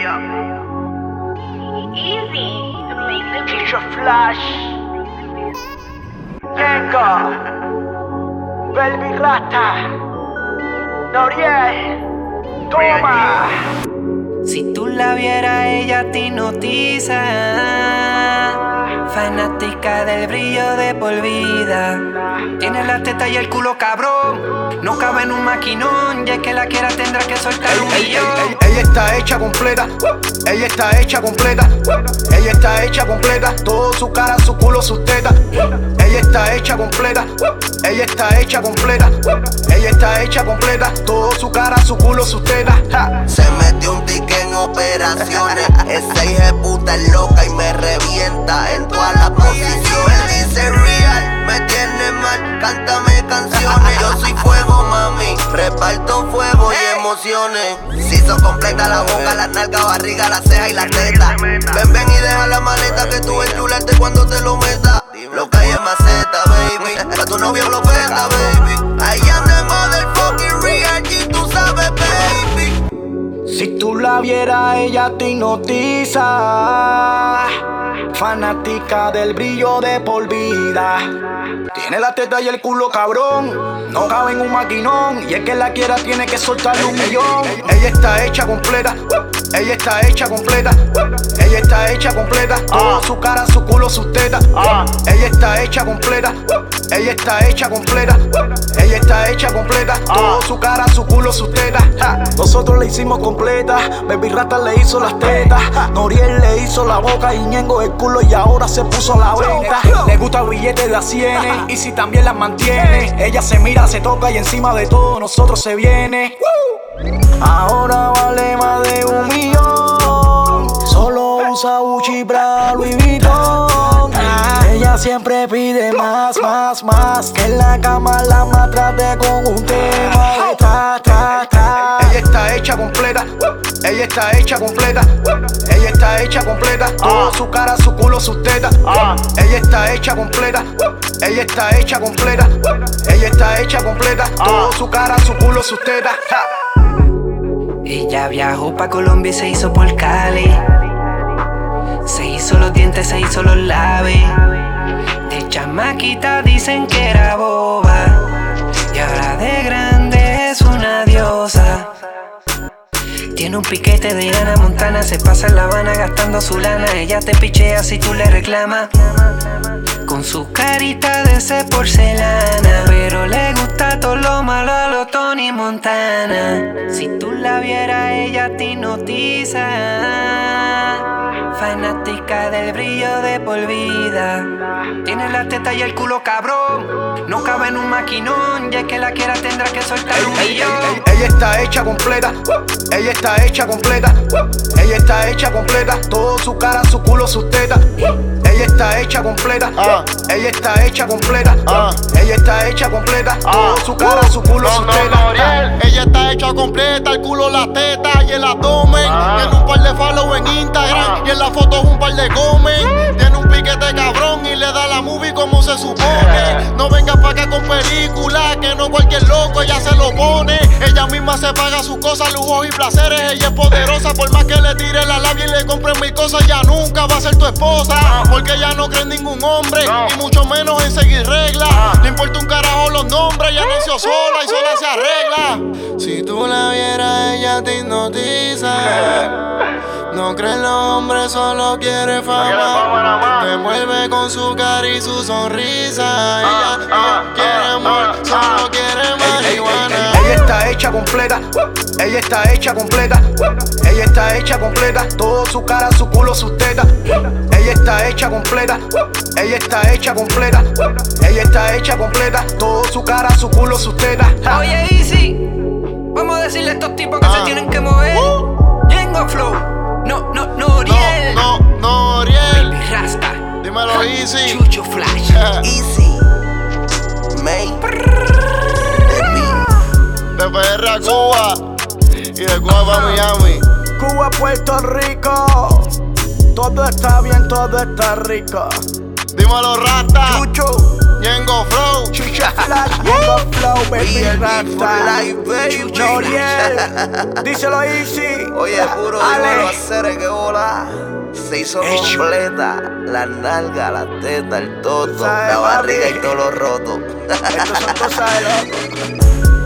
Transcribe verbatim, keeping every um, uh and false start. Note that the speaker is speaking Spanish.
Easy, amazing. Chicho Flash, Yengo, Baby Rata, Noriel, toma. Si tú la vieras, ella te hipnotiza. Fanática del brillo de por vida. Tiene la teta y el culo cabrón. No cabe en un maquinón. Y es que la quiera tendrá que soltar un millón. Ella está hecha completa. Ella está hecha completa. Ella está hecha completa. Todo su cara, su culo, sus tetas. Ella está hecha completa. Ella está hecha completa. Ella está hecha completa. Todo su cara, su culo, sus tetas. Ja. Se metió un ticket en operaciones. Esa hija de puta es loca y me revienta en todas las posiciones. Dice real, me tiene mal, cántame canciones. Yo soy fuego, mami, reparto fuego y emociones. Si son completas la boca, la nalga, barriga, la ceja y la teta. Ven, ven y deja la maleta que tú enchularte cuando te lo metas. Lo que hay es maceta, baby, pa' tu novio lo peta, baby. I am the motherfucking real G, tú sabes, baby. Si tú la vieras, ella te hipnotiza. Fanática del brillo de por vida. Tiene la teta y el culo cabrón. No cabe en un maquinón. Y es que la quiera tiene que soltarle un millón. Ella está hecha completa. Ella está hecha completa. Ella está hecha completa. Todo su cara, su culo, sus tetas. Ella está hecha completa. Ella está hecha completa. Ella está hecha completa. Todo su cara, su culo, sus tetas. Nosotros la hicimos completa. Baby Rata le hizo las tetas. Noriel le hizo la boca y Ñengo el culo y ahora se puso a la venta. Le gusta el billete de las cienes y si también las mantiene. Ella se mira, se toca y encima de todo nosotros se viene. Ahora vale más de un millón. Solo usa Gucci, Bra, Louis Vuitton. Ella siempre pide más, más, más. Que en la cama la maltrate con un tema de tra, tra, tra. Ella está hecha completa. Ella está hecha completa. Ella está hecha completa. Todo su cara, su culo, sus tetas. Ella está hecha completa. Ella está hecha completa. Ella está hecha completa. Todo su cara, su culo, sus tetas. Ella viajó pa' Colombia y se hizo por Cali. Se hizo los dientes, se hizo los labios. De chamaquita dicen que era boba. Y ahora de grande es una diosa. Tiene un piquete de Hannah Montana. Se pasa en La Habana gastando su lana. Ella te pichea si tú le reclamas. Con su carita de ese porcelana. Pero le gusta todo lo malo a los Tony Montana. Si tú la vieras, ella te hipnotiza. Fanática del brillo de por vida. Tiene la teta y el culo cabrón. No cabe en un maquinón. Y es que la quiera tendrá que soltar un millón. Ella está hecha completa. Ella está hecha completa. Ella está hecha completa. Todo su cara, su culo, sus tetas. Ella está hecha completa. Ella está hecha completa. Ella está hecha completa. Todo su cara, su culo, sus tetas. Ella está hecha completa. El culo, las tetas y el abdomen. Tiene un par de follow en Instagram. Y en la foto es un par de comen. Tiene un piquete cabrón y le da la movie como se supone. No vengas pa' acá con película, que no cualquier loco ella se lo pone. Ella misma se paga sus cosas, lujos y placeres. Ella es poderosa, por más que le tire la labia y le compre mil cosas, ella nunca va a ser tu esposa. Porque ella no cree en ningún hombre, y mucho menos en seguir reglas. Le importa un carajo los nombres, ella nació sola y sola se arregla. Si tú la vieras, ella te hipnotiza. No cree en los hombres, solo quiere fama. Te envuelve con su cara y su sonrisa. Ella, ella quiere amor, solo quiere marihuana. Ella está hecha completa. Ella está hecha completa. Ella está hecha completa. Todo su cara, su culo, sus tetas. Ella está hecha completa. Ella está hecha completa. Ella está hecha completa. Todo su cara, su culo, sus tetas. Oye, Easy, vamos a decirle a estos tipos que Ah. se tienen que mover. Uh. Ñengo Flow. No, no, Noriel. No, no, Noriel. Baby Rasta. Dímelo, Easy. Chucho Flash. Easy, May, De P R a Cuba y de Cuba pa' Miami. Cuba, Puerto Rico. Todo está bien, todo está rico. Dímelo, Rasta. Chucho. Yengo Flow. Chucha Flash, Yengo Flow, baby, Real rasta. beat for life, baby. Noriel, díselo easy. Oye, puro Ale. dímelo hacer que bola. Se hizo Hecho. completa. La nalga, la teta, el toto, ¿Sabes, la barriga papi? y todo lo roto. Estas son cosas de loco.